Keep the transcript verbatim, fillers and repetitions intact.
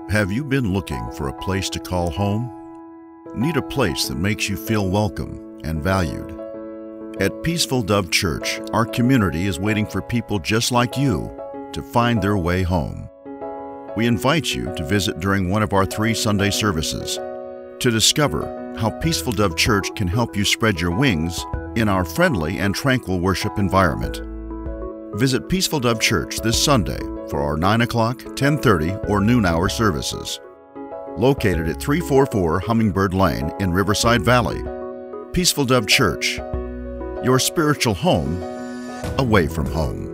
Have you been looking for a place to call home? Need a place that makes you feel welcome and valued? At Peaceful Dove Church, our community is waiting for people just like you to find their way home. We invite you to visit during one of our three Sunday services to discover how Peaceful Dove Church can help you spread your wings in our friendly and tranquil worship environment. Visit Peaceful Dove Church this Sunday for our nine o'clock, ten thirty, or noon hour services. Located at three forty-four Hummingbird Lane in Riverside Valley, Peaceful Dove Church, your spiritual home away from home.